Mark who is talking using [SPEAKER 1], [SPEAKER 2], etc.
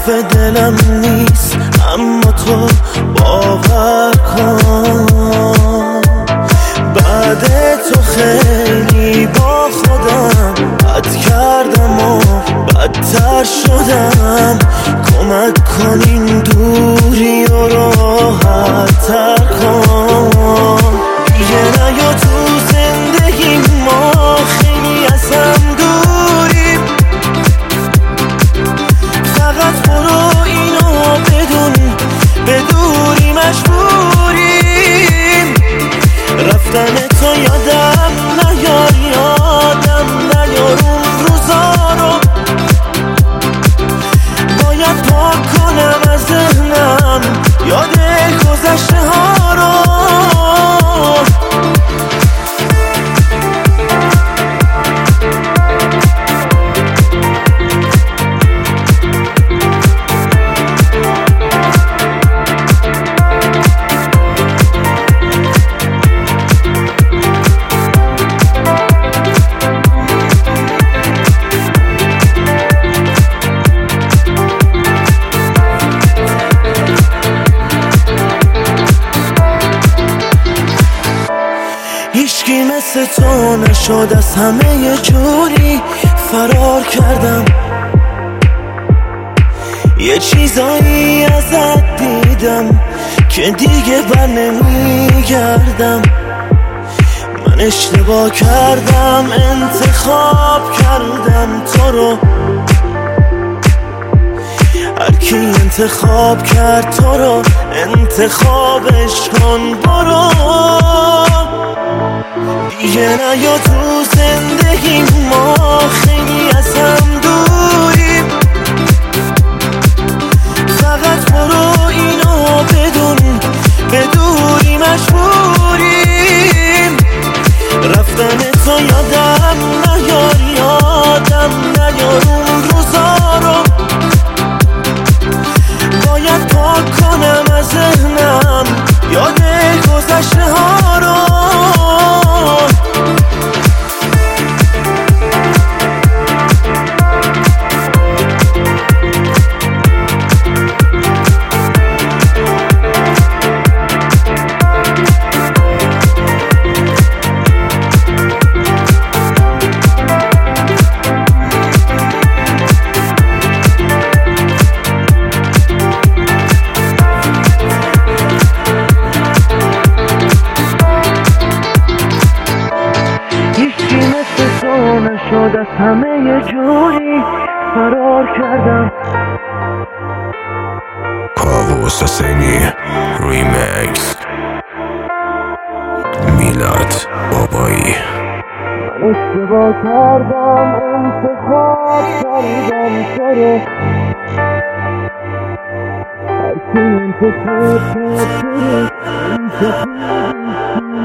[SPEAKER 1] حرف دلم نیست، اما تو باور کن. بعد تو خیلی با خودم بد کردم و بدتر شدم. کمک کن این دوری و راحت تر کن. دیگه نیا تو زندگی ما، خیلی از هم دوریم. فقط برو اینو بدون، به دوری مجبوریم. رفتن تو یادم نیار، یادم نیار اون روزا رو. باید پاک کنم از ذهنم یاد گذشته ها رو. هیچکی مثل تو نشد، از همه یه جوری فرار کردم. یه چیزایی ازت دیدم که دیگه بر نمیگردم. من اشتباه کردم، انتخاب کردم تو رو. هرکی انتخاب کرد تو رو، انتخابش کن برو. دیگه نیا تو زندگی ما، خیلی از هم دوریم. فقط برو اینو بدون، به دوری مجبوریم. رفتن تو یادم نیار، یادم نیار اون روزا رو. باید پاک کنم از ذهنم یاد گذشته ها رو. نشد، از همه یه جوری فرار کردم.
[SPEAKER 2] کاووس حسینی ریمیکس. میلاد بابایی.
[SPEAKER 1] من اشتباه کردم، انتخاب کردم تو رو. هرکی انتخاب کرد تو رو، انتخابش